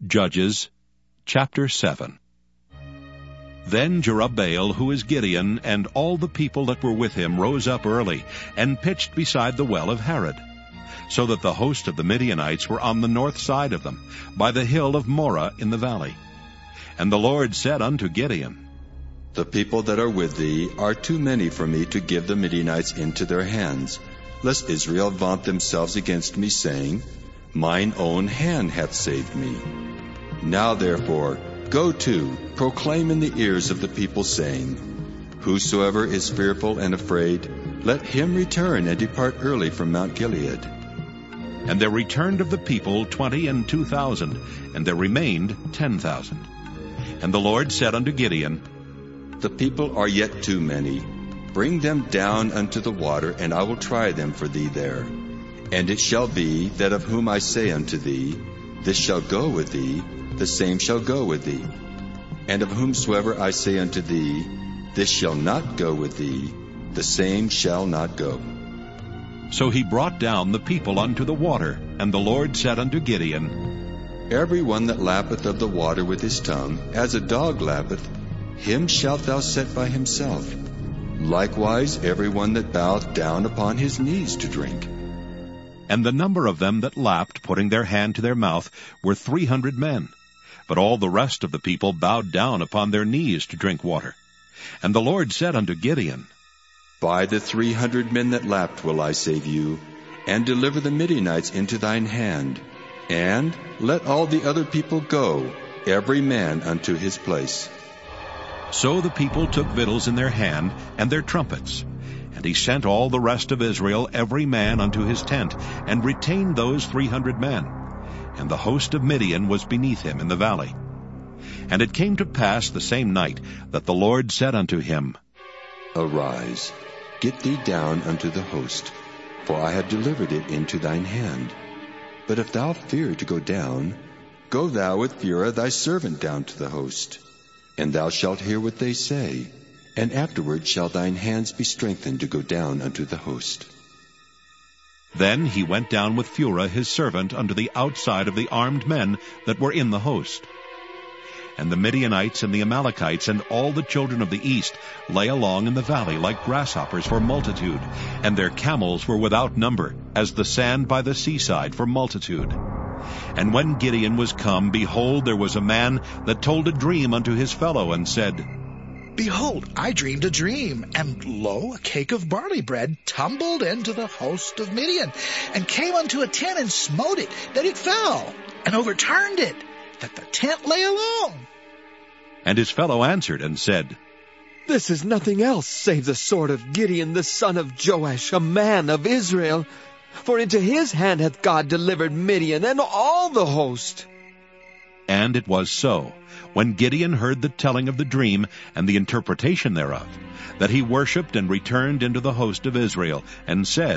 Judges chapter 7. Then Jerubbaal, who is Gideon, and all the people that were with him rose up early, and pitched beside the well of Harod, so that the host of the Midianites were on the north side of them, by the hill of Moreh in the valley. And the Lord said unto Gideon, The people that are with thee are too many for me to give the Midianites into their hands, lest Israel vaunt themselves against me, saying, Mine own hand hath saved me. Now therefore, go to, proclaim in the ears of the people, saying, Whosoever is fearful and afraid, let him return and depart early from Mount Gilead. And there returned of the people 22,000, and there remained 10,000. And the Lord said unto Gideon, The people are yet too many. Bring them down unto the water, and I will try them for thee there. And it shall be, that of whom I say unto thee, This shall go with thee, the same shall go with thee. And of whomsoever I say unto thee, This shall not go with thee, the same shall not go. So he brought down the people unto the water, and the Lord said unto Gideon, Every one that lappeth of the water with his tongue, as a dog lappeth, him shalt thou set by himself. Likewise every one that boweth down upon his knees to drink. And the number of them that lapped, putting their hand to their mouth, were 300 men. But all the rest of the people bowed down upon their knees to drink water. And the Lord said unto Gideon, By the 300 men that lapped will I save you, and deliver the Midianites into thine hand. And let all the other people go, every man unto his place. So the people took victuals in their hand, and their trumpets. And he sent all the rest of Israel, every man unto his tent, and retained those 300 men. And the host of Midian was beneath him in the valley. And it came to pass the same night, that the Lord said unto him, Arise, get thee down unto the host, for I have delivered it into thine hand. But if thou fear to go down, go thou with Phurah thy servant down to the host. And thou shalt hear what they say, and afterward shall thine hands be strengthened to go down unto the host. Then he went down with Phurah his servant unto the outside of the armed men that were in the host. And the Midianites and the Amalekites and all the children of the east lay along in the valley like grasshoppers for multitude, and their camels were without number, as the sand by the seaside for multitude. And when Gideon was come, behold, there was a man that told a dream unto his fellow, and said, Behold, I dreamed a dream, and lo, a cake of barley bread tumbled into the host of Midian, and came unto a tent, and smote it, that it fell, and overturned it, that the tent lay alone. And his fellow answered and said, This is nothing else save the sword of Gideon the son of Joash, a man of Israel. For into his hand hath God delivered Midian and all the host. And it was so, when Gideon heard the telling of the dream and the interpretation thereof, that he worshipped and returned into the host of Israel, and said,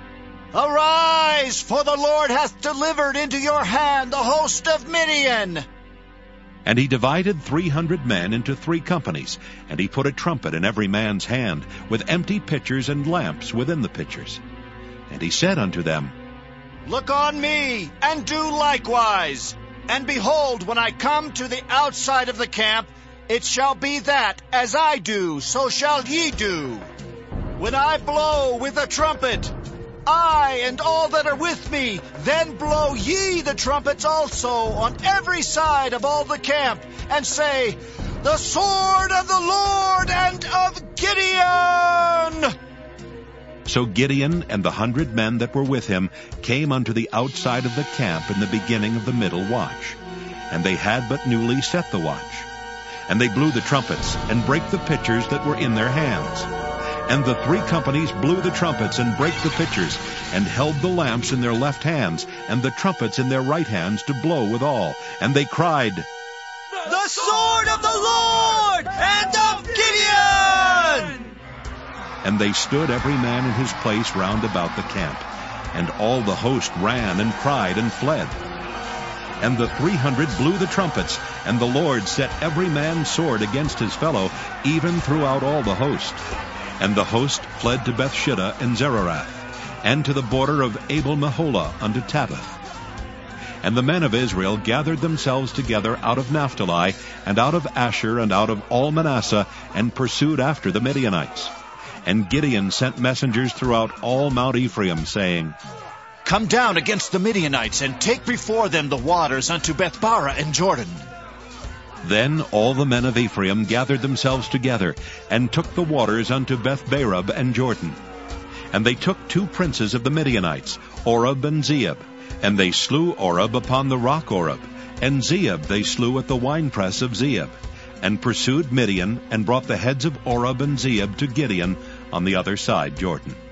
Arise, for the Lord hath delivered into your hand the host of Midian. And he divided 300 men into 3 companies, and he put a trumpet in every man's hand, with empty pitchers and lamps within the pitchers. And he said unto them, Look on me, and do likewise. And behold, when I come to the outside of the camp, it shall be that, as I do, so shall ye do. When I blow with the trumpet, I and all that are with me, then blow ye the trumpets also on every side of all the camp, and say, The sword of the Lord and of Gideon! So Gideon and the 100 men that were with him came unto the outside of the camp in the beginning of the middle watch. And they had but newly set the watch. And they blew the trumpets, and brake the pitchers that were in their hands. And the 3 companies blew the trumpets, and brake the pitchers, and held the lamps in their left hands, and the trumpets in their right hands to blow withal. And they cried, The sword of the Lord and of Gideon! And they stood every man in his place round about the camp. And all the host ran and cried and fled. And the 300 blew the trumpets, and the Lord set every man's sword against his fellow, even throughout all the host. And the host fled to Bethshittah and Zererath, and to the border of Abel-Meholah unto Tabbath. And the men of Israel gathered themselves together out of Naphtali, and out of Asher, and out of all Manasseh, and pursued after the Midianites. And Gideon sent messengers throughout all Mount Ephraim, saying, Come down against the Midianites, and take before them the waters unto Bethbara and Jordan. Then all the men of Ephraim gathered themselves together, and took the waters unto Bethbarab and Jordan. And they took 2 princes of the Midianites, Oreb and Zeeb. And they slew Oreb upon the rock Oreb, and Zeeb they slew at the winepress of Zeeb, and pursued Midian, and brought the heads of Oreb and Zeeb to Gideon on the other side Jordan.